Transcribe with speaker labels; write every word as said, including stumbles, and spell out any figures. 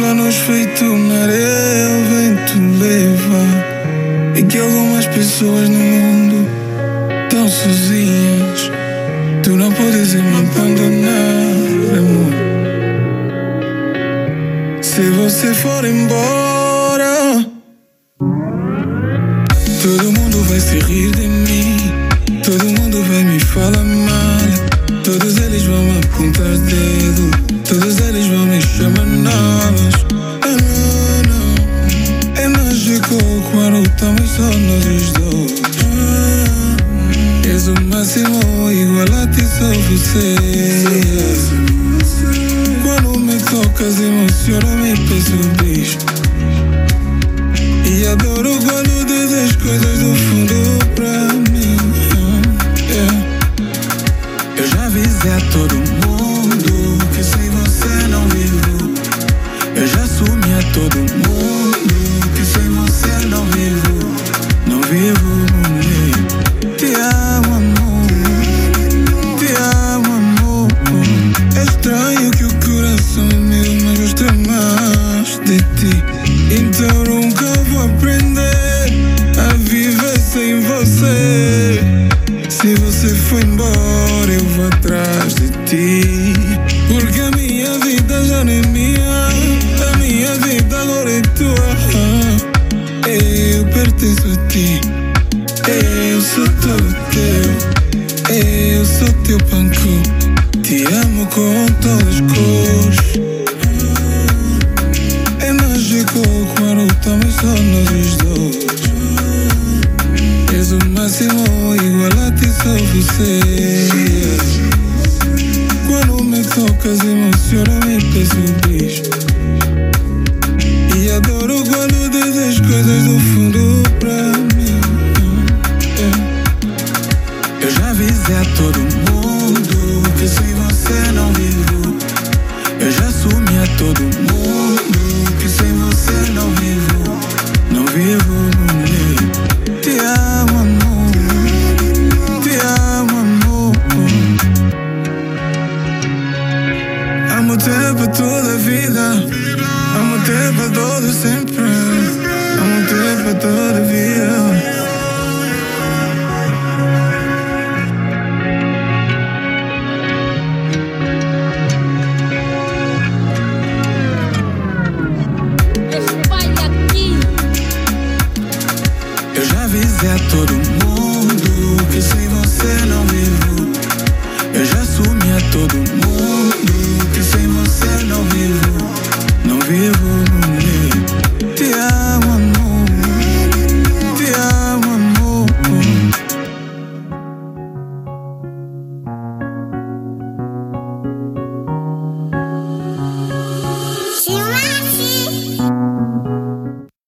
Speaker 1: planos feitos na areia o vento leva, e que algumas pessoas no mundo estão sozinhas. Tu não podes me abandonar, amor. Se você for embora, todo mundo vai se rir de mim, todo mundo vai me falar mal, todos eles vão me apontar dedo, todos eles vão me chamar nomes. Ah, não, não. É mágico quando estamos só nós os dois. Ah, és o máximo, igual a ti só você. Quando me tocas emociona-me, peço um beijo. E adoro quando dizes coisas do fundo pra mim. Yeah. Eu já avisei a todo mundo que sem você não vivo. Eu já assumi a todo mundo que sem você não vivo. Não vivo, mulher. Te amo, amor. Te amo, amor. É estranho que o coração é meu, mas gosta mais de ti. Então nunca vou aprender a viver sem você. Se você foi embora, eu vou atrás de ti. Porque a minha vida já não é minha, a minha vida agora é tua. Eu pertenço a ti, eu sou todo teu, eu sou teu panco. Te amo com todas as cores. É mágico quando estamos só nós os dois. És o máximo, igual a ti só você. Quando me tocas emociona-me, peço um beijo. E adoro quando dizes coisas do fundo pra mim. Eu já avisei a todo mundo que sem você não vivo. Eu já assumi a todo mundo que sem você não vivo. Não vivo, mulher. Te amo, amor. Te amo, amor. Amo-te para toda a vida. Amo-te para todo sempre. Amo-te para toda a vida. Eu já avisei a todo mundo